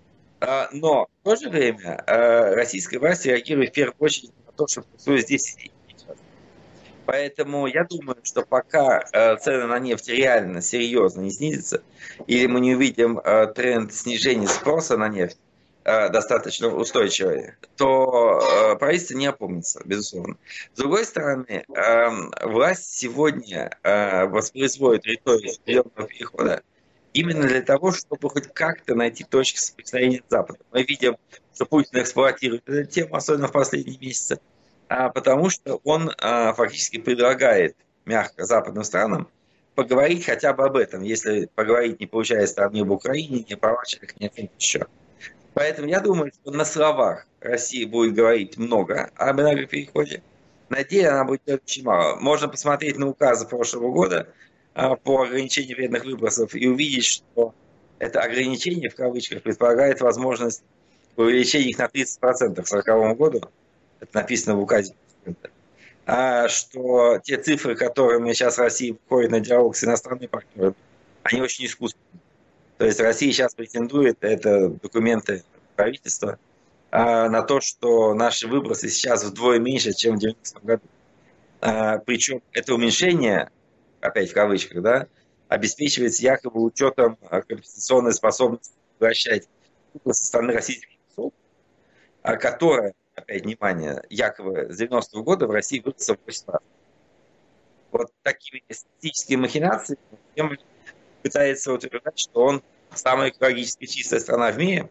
Но в то же время российская власть реагирует в первую очередь на то, что происходит здесь и сейчас. Поэтому я думаю, что пока цены на нефть реально серьезно не снизятся, или мы не увидим тренд снижения спроса на нефть достаточно устойчивый, то правительство не опомнится, безусловно. С другой стороны, власть сегодня воспроизводит риторику зеленого перехода именно для того, чтобы хоть как-то найти точки соприкосновения с Западом. Мы видим, что Путин эксплуатирует эту тему, особенно в последние месяцы, потому что он фактически предлагает мягко западным странам поговорить хотя бы об этом, если поговорить не получается там ни об Украине, ни о правачах, ни о чем еще. Поэтому я думаю, что на словах Россия будет говорить много об энергопереходе. На деле она будет делать очень мало. Можно посмотреть на указы прошлого года по ограничению вредных выбросов и увидеть, что это ограничение, в кавычках, предполагает возможность увеличения их на тридцать процентов к сороковому году. Это написано в указе президента. А что те цифры, которыми сейчас Россия входит на диалог с иностранными партнерами, они очень искусственные. То есть Россия сейчас претендует, это документы правительства, на то, что наши выбросы сейчас вдвое меньше, чем в девяностом году. Причем это уменьшение, опять в кавычках, да, обеспечивается якобы учетом компенсационной способности возвращать со стороны российских весов, которая, опять внимание, якобы с девяностого года в России выросла в восемь раз. Вот такими статистическими махинациями Кремль пытается утверждать, что он самая экологически чистая страна в мире,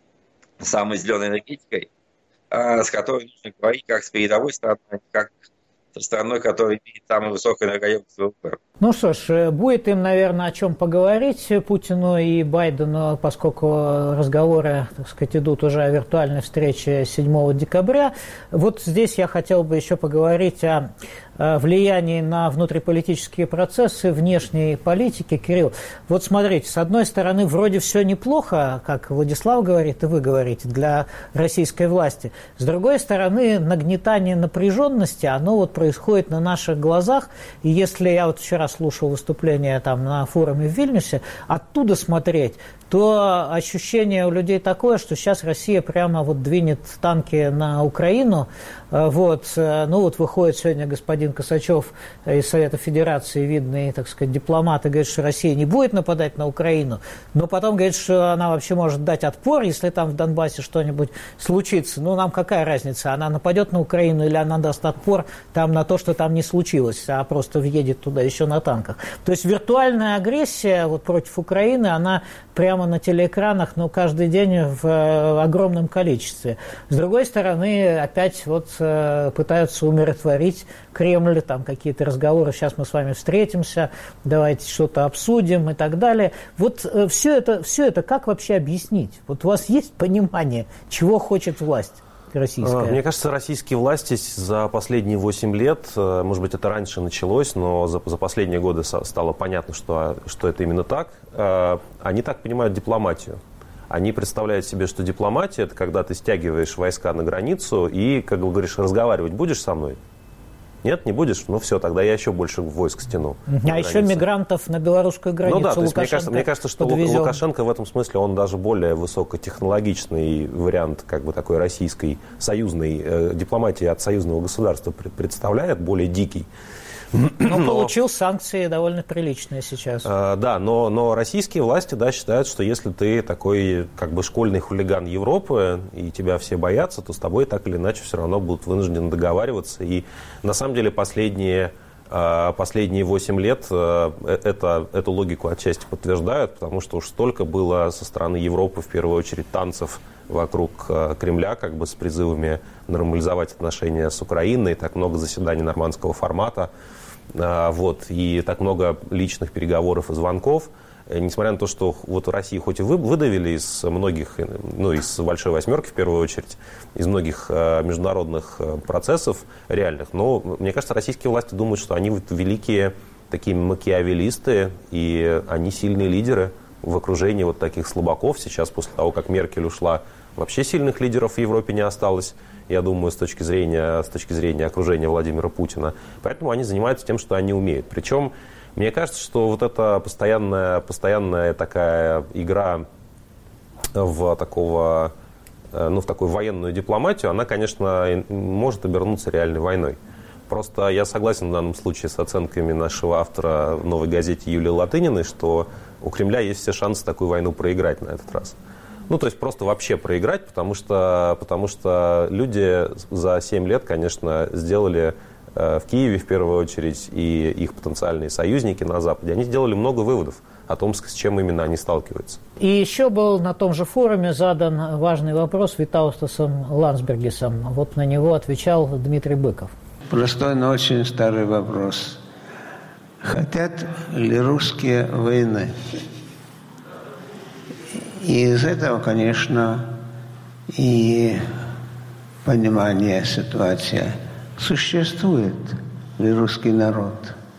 с самой зеленой энергетикой, с которой нужно говорить как с передовой страной, как со страной, которая имеет самую высокую энергоемкость ВВП. Ну что ж, будет им, наверное, о чем поговорить Путину и Байдену, поскольку разговоры, так сказать, идут уже о виртуальной встрече седьмого декабря. Вот здесь я хотел бы еще поговорить о влиянии на внутриполитические процессы, внешней политики. Кирилл, вот смотрите, с одной стороны, вроде все неплохо, как Владислав говорит и вы говорите, для российской власти. С другой стороны, нагнетание напряженности, оно вот происходит на наших глазах. И если я вот вчера слушал выступление там на форуме в Вильнюсе, оттуда смотреть, то ощущение у людей такое, что сейчас Россия прямо вот двинет танки на Украину. Вот. Ну вот выходит сегодня господин Косачев из Совета Федерации, видный, так сказать, дипломат, и говорит, что Россия не будет нападать на Украину, но потом говорит, что она вообще может дать отпор, если там в Донбассе что-нибудь случится. Ну нам какая разница, она нападет на Украину или она даст отпор там на то, что там не случилось, а просто въедет туда еще на танках. То есть виртуальная агрессия вот против Украины, она прямо на телеэкранах, но каждый день в огромном количестве. С другой стороны, опять вот пытаются умиротворить Кремль, там какие-то разговоры, сейчас мы с вами встретимся, давайте что-то обсудим и так далее. Вот все это, все это как вообще объяснить? Вот у вас есть понимание, чего хочет власть российская? Мне кажется, российские власти за последние восемь лет, может быть, это раньше началось, но за, за последние годы стало понятно, что, что это именно так. Они так понимают дипломатию. Они представляют себе, что дипломатия – это когда ты стягиваешь войска на границу и, как говоришь, разговаривать будешь со мной? Нет, не будешь? Ну все, тогда я еще больше войск стяну. А еще мигрантов на белорусскую границу. Ну да, то есть мне кажется, мне кажется, что подвезем. Лукашенко в этом смысле он даже более высокотехнологичный вариант как бы такой российской союзной э, дипломатии от союзного государства представляет, более дикий. Но, но получил санкции довольно приличные сейчас. Э, да, но, но российские власти, да, считают, что если ты такой как бы школьный хулиган Европы, и тебя все боятся, то с тобой так или иначе все равно будут вынуждены договариваться. И на самом деле последние, э, последние восемь лет э, это, эту логику отчасти подтверждают, потому что уж столько было со стороны Европы, в первую очередь, танцев вокруг э, Кремля, как бы с призывами нормализовать отношения с Украиной, так много заседаний нормандского формата. Вот, и так много личных переговоров и звонков, несмотря на то, что вот в России хоть и выдавили из многих, ну, из большой восьмерки в первую очередь, из многих международных процессов реальных, но, мне кажется, российские власти думают, что они вот великие такие макиавеллисты, и они сильные лидеры в окружении вот таких слабаков. Сейчас, после того, как Меркель ушла, вообще сильных лидеров в Европе не осталось, я думаю, с точки зрения, с точки зрения окружения Владимира Путина. Поэтому они занимаются тем, что они умеют. Причем, мне кажется, что вот эта постоянная, постоянная такая игра в, такого, ну, в такую военную дипломатию, она, конечно, может обернуться реальной войной. Просто я согласен в данном случае с оценками нашего автора в «Новой газете» Юлии Латыниной, что у Кремля есть все шансы такую войну проиграть на этот раз. Ну, то есть просто вообще проиграть, потому что, потому что люди за семь лет, конечно, сделали э, в Киеве в первую очередь и их потенциальные союзники на Западе, они сделали много выводов о том, с чем именно они сталкиваются. И еще был на том же форуме задан важный вопрос Витаустасом Ландсбергисом. Вот на него отвечал Дмитрий Быков. Простой, но очень старый вопрос. Хотят ли русские войны? И из этого, конечно, и понимание ситуации. Существует ли русский народ?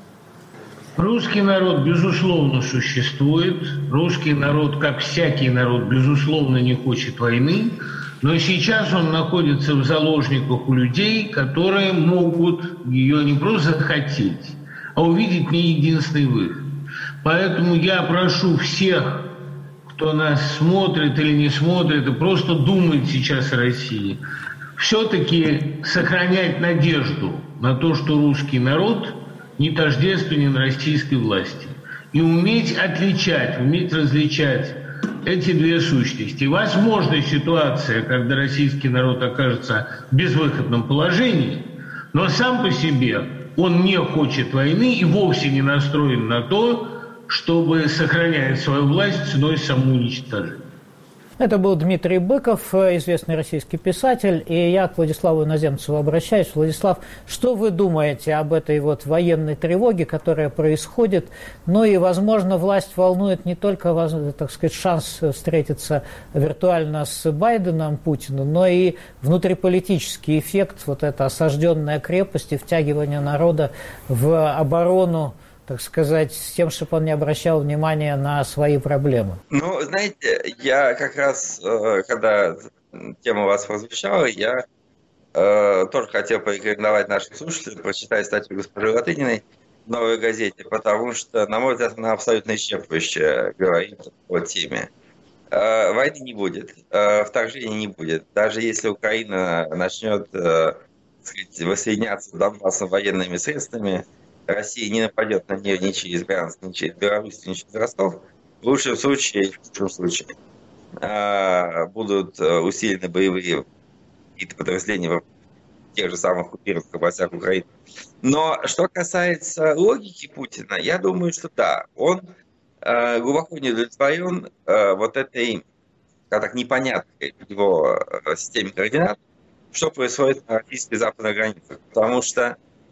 Русский народ, безусловно, существует. Русский народ, как всякий народ, безусловно, не хочет войны. Но сейчас он находится в заложниках у людей, которые могут ее не просто захотеть, а увидеть не единственный выход. Поэтому я прошу всех, кто нас смотрит или не смотрит, и просто думает сейчас о России, все-таки сохранять надежду на то, что русский народ не тождественен российской власти. И уметь отличать, уметь различать эти две сущности. Возможна ситуация, когда российский народ окажется в безвыходном положении, но сам по себе он не хочет войны и вовсе не настроен на то, чтобы сохранять свою власть ценой самоуничтожения. Это был Дмитрий Быков, известный российский писатель, и я к Владиславу Иноземцеву обращаюсь. Владислав, что вы думаете об этой вот военной тревоге, которая происходит? Ну и, возможно, власть волнует не только, так сказать, шанс встретиться виртуально с Байденом, Путиным, но и внутриполитический эффект, вот эта осажденная крепость и втягивание народа в оборону, так сказать, с тем, чтобы он не обращал внимания на свои проблемы. Ну, знаете, я как раз, когда тема у вас прозвучала, я э, тоже хотел порекомендовать нашим слушателям прочитать статью госпожи Латыниной в «Новой газете», потому что, на мой взгляд, она абсолютно исчерпывающе говорит о теме. Э, войны не будет, э, вторжения не будет. Даже если Украина начнет э, сказать, воссоединяться с Донбассом военными средствами, Россия не нападет на нее ни через Брянск, ни через Беларусь, ни через Ростов, в лучшем случае, в худшем случае, будут усилены боевые какие-то подразделения в тех же самых оккупированных областях Украины. Но что касается логики Путина, я думаю, что да, он глубоко не удовлетворен вот этой, скажем так, непоняткой в его системе координат, что происходит на российской западной границе. Потому что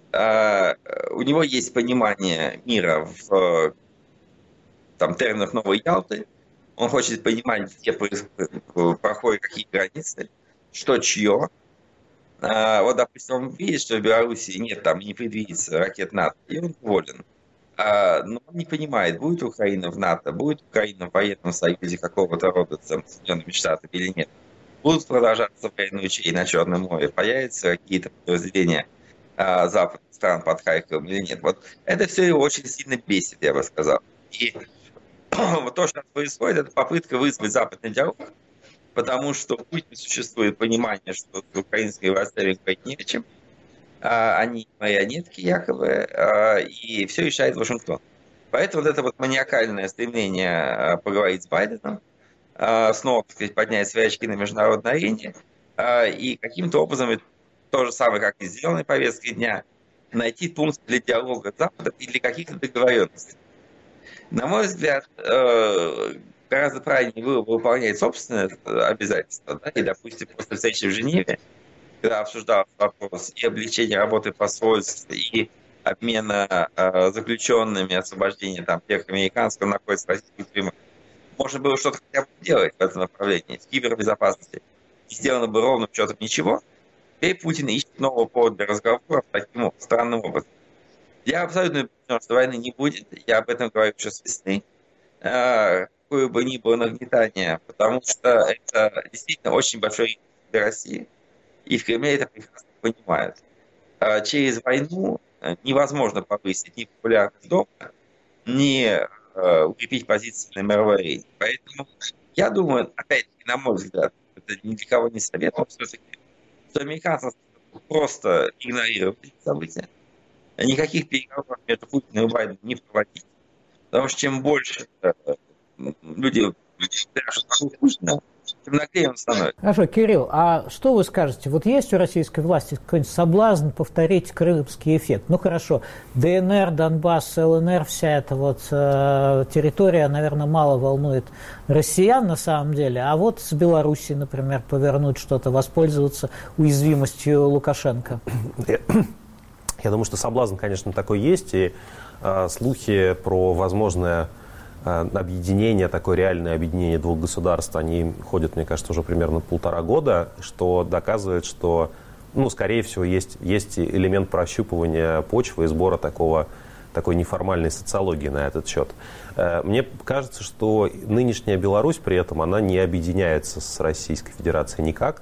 у него есть понимание мира в там, терминах Новой Ялты. Он хочет понимать, где проходят какие границы, что чье. Вот, допустим, он видит, что в Беларуси нет, там не предвидится ракет НАТО, и он доволен. Но он не понимает, будет Украина в НАТО, будет Украина в военном союзе какого-то рода с Соединенными Штатами или нет. Будут продолжаться военные учения на Черном море, появятся какие-то подразделения а, западных стран под Харьковом или нет. Вот это все его очень сильно бесит, я бы сказал. И вот то, что происходит, это попытка вызвать западный диалог, потому что в Путине существует понимание, что с украинской властями говорить не о чем, а, они марионетки якобы, а, и все решает Вашингтон. Поэтому вот это вот маниакальное стремление поговорить с Байденом, снова, так сказать, поднять свои очки на международной арене, и каким-то образом, то же самое, как и сделанной повестки дня, найти пункт для диалога с Западом и для каких-то договоренностей. На мой взгляд, гораздо правильнее было бы выполнять собственные обязательства, да, и, допустим, после встречи в Женеве, когда обсуждался вопрос и облегчения работы посольств, и обмена э, заключенными, освобождения там, тех американцев, кто находится в российских тюрьмах, можно было что-то хотя бы делать в этом направлении, в кибербезопасности. И сделано бы ровно счетом ничего. Теперь Путин ищет нового повода для разговоров таким странным образом. Я абсолютно убежден, что войны не будет. Я об этом говорю еще с весны. Э, какое бы ни было нагнетание, потому что это действительно очень большой риск для России. И в Кремле это прекрасно понимают. Э, через войну невозможно повысить ни популярность дома, ни э, укрепить позиции на мировой арене. Поэтому я думаю, опять-таки, на мой взгляд, это ни для кого не совет, но все-таки, что американцы просто игнорировать эти события, никаких переговоров между Путиным и Байденом не проводить, потому что чем больше э, люди пляшут Путина, тем наглее он становится. Хорошо, Кирилл, а что вы скажете? Вот есть у российской власти какой-нибудь соблазн повторить крымский эффект? Ну хорошо, ДНР, Донбасс, ЛНР, вся эта вот э, территория, наверное, мало волнует россиян на самом деле, а вот с Белоруссией, например, повернуть что-то, воспользоваться уязвимостью Лукашенко. Я думаю, что соблазн, конечно, такой есть, и э, слухи про возможное объединение, такое реальное объединение двух государств, они ходят, мне кажется, уже примерно полтора года, что доказывает, что, ну, скорее всего, есть, есть элемент прощупывания почвы и сбора такого, такой неформальной социологии на этот счет. Мне кажется, что нынешняя Беларусь при этом, она не объединяется с Российской Федерацией никак,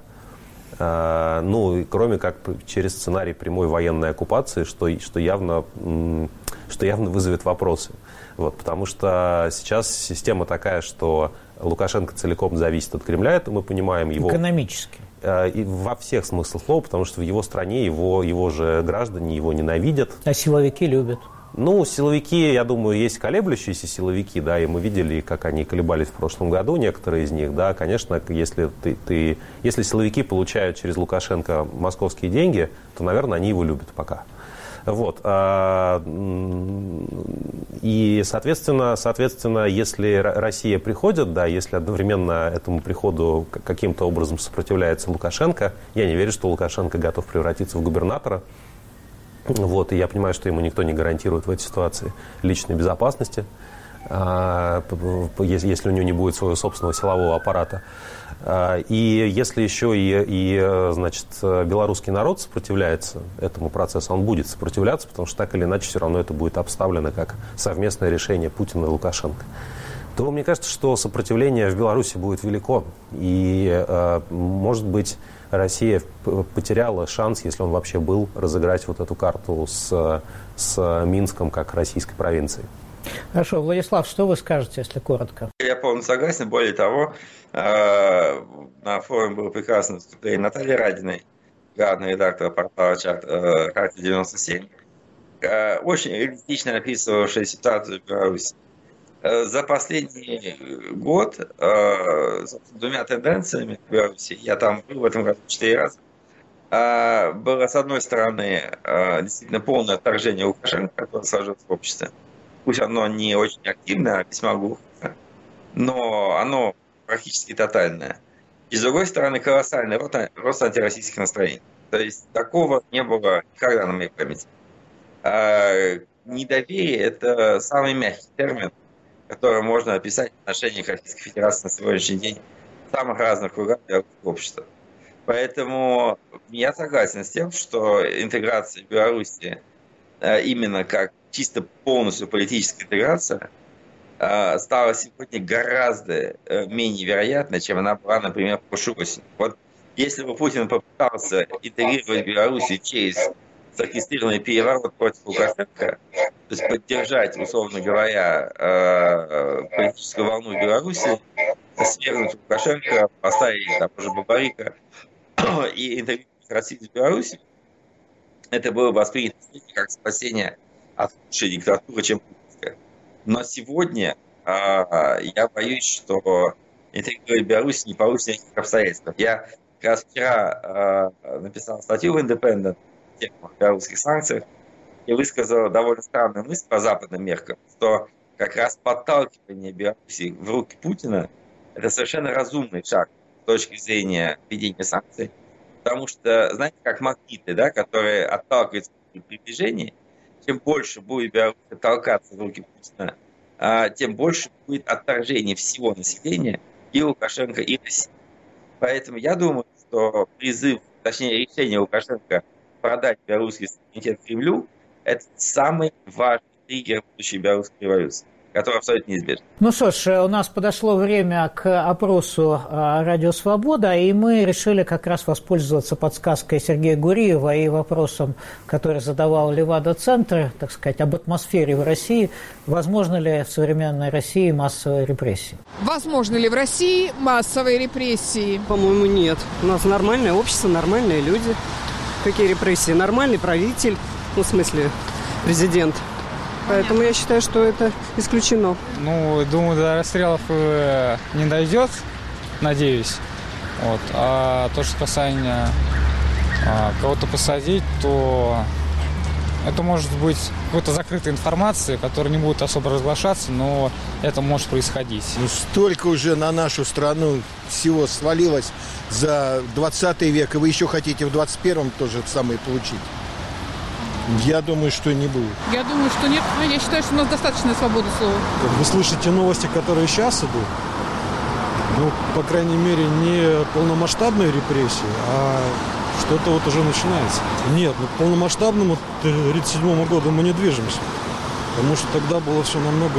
ну, кроме как через сценарий прямой военной оккупации, что, что, явно, что явно вызовет вопросы. Вот, потому что сейчас система такая, что Лукашенко целиком зависит от Кремля, это мы понимаем. Его, экономически. Э, и во всех смыслах слова, потому что в его стране его, его же граждане его ненавидят. А силовики любят. Ну, силовики, я думаю, есть колеблющиеся силовики, да, и мы видели, как они колебались в прошлом году, некоторые из них, да, конечно, если, ты, ты, если силовики получают через Лукашенко московские деньги, то, наверное, они его любят пока. Вот. И, соответственно, соответственно, если Россия приходит, да, если одновременно этому приходу каким-то образом сопротивляется Лукашенко, я не верю, что Лукашенко готов превратиться в губернатора. Вот, и я понимаю, что ему никто не гарантирует в этой ситуации личной безопасности, если у него не будет своего собственного силового аппарата. И если еще и, и, значит, белорусский народ сопротивляется этому процессу, он будет сопротивляться, потому что так или иначе все равно это будет обставлено как совместное решение Путина и Лукашенко, то мне кажется, что сопротивление в Беларуси будет велико. И, может быть, Россия потеряла шанс, если он вообще был, разыграть вот эту карту с, с Минском как российской провинцией. Хорошо, Владислав, что вы скажете, если коротко? Я полностью согласен. Более того, на форуме было прекрасное выступление Натальи Радиной, главный редактор портала «Харта девяносто семь», очень реалистично описывавшая ситуацию в Беларуси. За последний год с двумя тенденциями в Беларуси, я там был в этом году четыре раза, было, с одной стороны, действительно полное отторжение Лукашенко, которое сложилось в обществе. Пусть оно не очень активное, а весьма глухое, но оно практически тотальное. И, с другой стороны, колоссальный рост, рост антироссийских настроений. То есть такого не было никогда на моей памяти. А недоверие – это самый мягкий термин, который можно описать в отношениях Российской Федерации на сегодняшний день в самых разных кругах общества. Поэтому я согласен с тем, что интеграция Беларуси именно как чисто полностью политическая интеграция стала сегодня гораздо менее вероятной, чем она была, например, в прошлой осени. Вот если бы Путин попытался интегрировать Белоруссию через зарегистрированный переворот против Лукашенко, то есть поддержать, условно говоря, политическую волну в Беларуси, свергнуть Лукашенко, поставить там уже Бабарика и интегрировать Россию в Беларуси, это было бы воспринято как спасение от лучшей диктатуры, чем путинская. Но сегодня а, я боюсь, что интегрировать Беларусь не получится никаких обстоятельств. Я как раз вчера а, написал статью в Independent о белорусских санкциях и высказал довольно странную мысль по западным меркам, что как раз подталкивание Беларуси в руки Путина – это совершенно разумный шаг с точки зрения введения санкций, потому что, знаете, как магниты, да, которые отталкиваются при приближении, чем больше будет Беларусь толкаться в руки Путина, тем больше будет отторжение всего населения и Лукашенко, и России. Поэтому я думаю, что призыв, точнее решение Лукашенко продать белорусский суверенитет Кремлю – это самый важный триггер будущей белорусской революции, который абсолютно неизбежен. Ну что ж, у нас подошло время к опросу «Радио Свобода», и мы решили как раз воспользоваться подсказкой Сергея Гуриева и вопросом, который задавал Левада-центр, так сказать, об атмосфере в России. Возможно ли в современной России массовые репрессии? Возможно ли в России массовые репрессии? По-моему, нет. У нас нормальное общество, нормальные люди. Какие репрессии? Нормальный правитель, ну, в смысле, президент. Поэтому я считаю, что это исключено. Ну, думаю, до расстрелов э, не дойдет, надеюсь. Вот. А то, что касание э, кого-то посадить, то это может быть какой-то закрытой информацией, которая не будет особо разглашаться, но это может происходить. Ну, столько уже на нашу страну всего свалилось за двадцатый век, и вы еще хотите в двадцать первом то же самое получить? Я думаю, что не будет. Я думаю, что нет. Я считаю, что у нас достаточно свободы слова. Вы слышите новости, которые сейчас идут? Ну, по крайней мере, не полномасштабные репрессии, а что-то вот уже начинается. Нет, ну, к полномасштабному тридцать седьмому году мы не движемся. Потому что тогда было все намного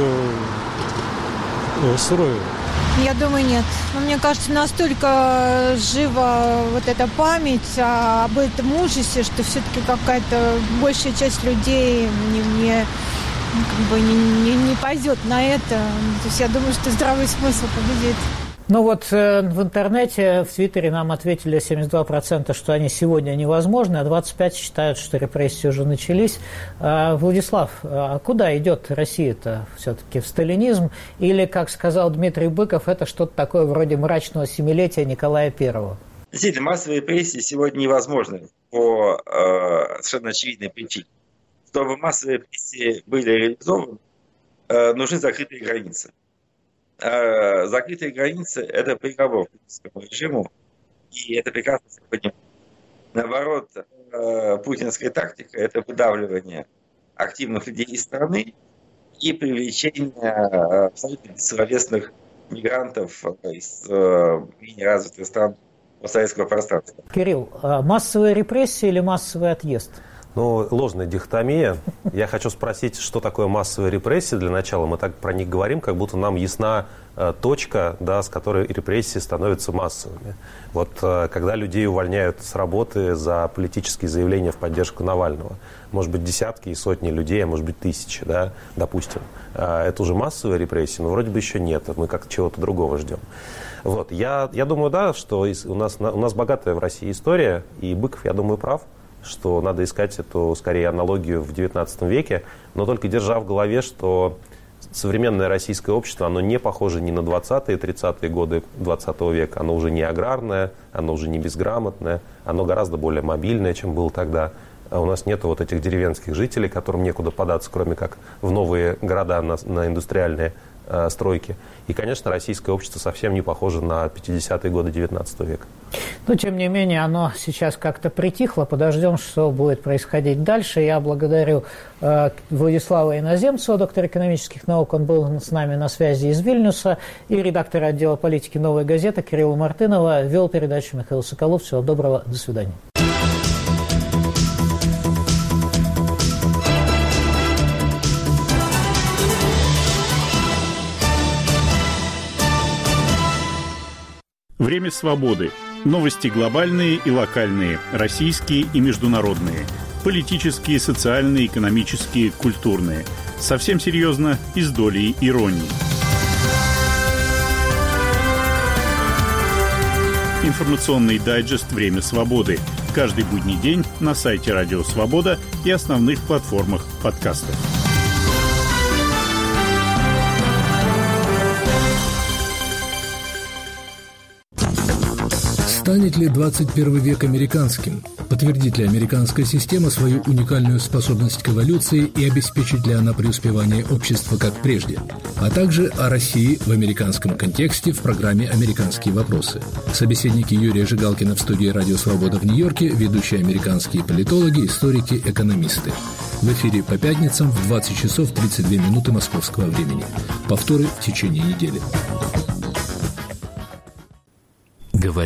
ну, суровее. Я думаю, нет. Но мне кажется, настолько жива вот эта память об этом ужасе, что все-таки какая-то большая часть людей не, не, как бы не, не, не пойдет на это. То есть я думаю, что здравый смысл победит. Ну вот э, в интернете, в Твиттере нам ответили семьдесят два процента, что они сегодня невозможны, а двадцать пять процентов считают, что репрессии уже начались. А, Владислав, а куда идет Россия-то все-таки? В сталинизм? Или, как сказал Дмитрий Быков, это что-то такое вроде мрачного семилетия Николая Первого? Действительно, массовые репрессии сегодня невозможны по э, совершенно очевидной причине. Чтобы массовые репрессии были реализованы, э, нужны закрытые границы. Закрытые границы – это приговор путинскому режиму, и это прекрасно все понимают. Наоборот, путинская тактика – это выдавливание активных людей из страны и привлечение абсолютно бессловесных мигрантов из менее развитых стран постсоветского пространства. Кирилл, массовые репрессии или массовый отъезд? Ну, ложная дихотомия. Я хочу спросить, что такое массовые репрессии для начала. Мы так про них говорим, как будто нам ясна э, точка, да, с которой репрессии становятся массовыми. Вот э, когда людей увольняют с работы за политические заявления в поддержку Навального, может быть, десятки и сотни людей, а может быть, тысячи, да, допустим. Э, это уже массовые репрессии, но вроде бы еще нет. Мы как-то чего-то другого ждем. Вот. Я, я думаю, да, что у нас, у нас богатая в России история, и Быков, я думаю, прав, что надо искать эту, скорее, аналогию в девятнадцатом веке, но только держа в голове, что современное российское общество, оно не похоже ни на двадцатые, тридцатые годы двадцатого века, оно уже не аграрное, оно уже не безграмотное, оно гораздо более мобильное, чем было тогда. А у нас нет вот этих деревенских жителей, которым некуда податься, кроме как в новые города, на, на индустриальные э, стройки. И, конечно, российское общество совсем не похоже на пятидесятые годы девятнадцатого века. Но, тем не менее, оно сейчас как-то притихло. Подождем, что будет происходить дальше. Я благодарю э, Владислава Иноземцева, доктора экономических наук. Он был с нами на связи из Вильнюса. И редактор отдела политики «Новой газеты» Кирилла Мартынова. Вел передачу Михаил Соколов. Всего доброго. До свидания. Время свободы. Новости глобальные и локальные, российские и международные. политические, социальные, экономические, культурные. Совсем серьезно и с долей иронии. Информационный дайджест «Время свободы». Каждый будний день на сайте Радио Свобода и основных платформах подкастов. Станет ли двадцать первый век американским? Подтвердит ли американская система свою уникальную способность к эволюции и обеспечит ли она преуспевание общества как прежде? А также о России в американском контексте в программе «Американские вопросы». Собеседники Юрия Жигалкина в студии «Радио Свобода» в Нью-Йорке, ведущие американские политологи, историки, экономисты. В эфире по пятницам в двадцать часов тридцать две минуты московского времени. Повторы в течение недели.